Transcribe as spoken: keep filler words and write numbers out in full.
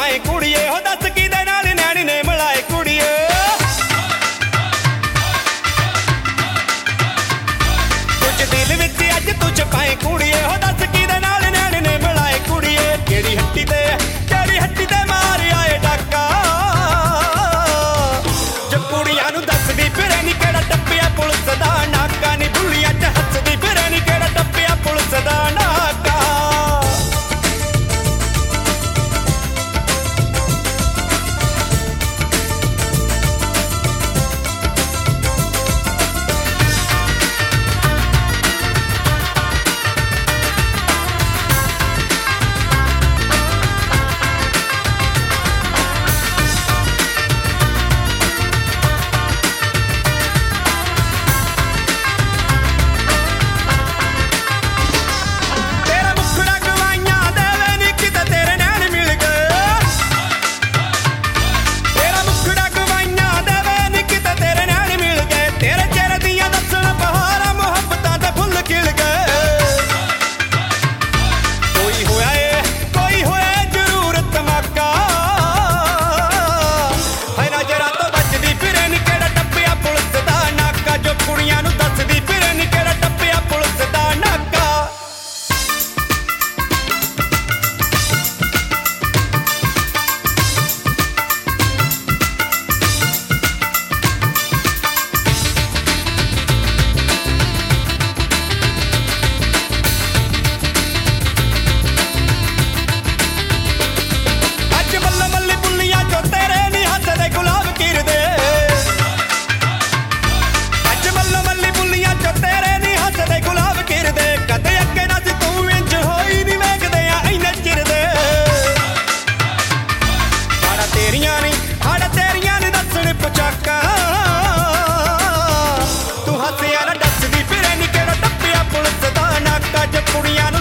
ਪਾਏ ਕੁੜੀਏ ਹੋ ਦੱਸ ਕਿਦੇ ਨਾਲ ਨੈਣ ਨੇ ਮਿਲਾਏ ਕੁੜੀਏ ਕੁਝ ਦਿਲ ਵਿੱਚ ਅੱਜ ਤੂੰ ਛਪਾਏ ਕੁੜੀਏ ਹੋ ਦੱਸ ਕਿਦੇ ਨਾਲ ਨੈਣ ਨੇ ਮਿਲਾਏ ਕੁੜੀਏ ਕਿਹੜੀ ਹੱਟੀ ਤੇ ਕਿਹੜੀ ਹੱਟੀ ਤੇ ਮਾਰ ਆਏ ਡਾਕਾ ਜੋ ਕੁੜੀਆਂ ਨੂੰ ਦੱਸਦੀ ਫਿਰੇ ਨੀ ਕਿਹੜਾ ਟੱਪਿਆ ਪੁਲਿਸ ਦਾ ਨਾਕਾ ਨੀ ਬੁੱਲੀਆਂ ਚ ਹੱਸਦੀ ਫਿਰੇ ਨੀ ਕਿਹੜਾ ਟੱਪਿਆ ਪੁਲਿਸ ਦਾ ਨਾਕਾ ਤੂੰ ਹੱਸਿਆ ਨਾ ਦੱਸਦੀ ਫਿਰੇ ਨੀ ਕਿਹੜਾ ਟੱਪਿਆ ਪੁਲਿਸ ਦਾ ਨਾਕਾ ਜੇ ਕੁੜੀਆਂ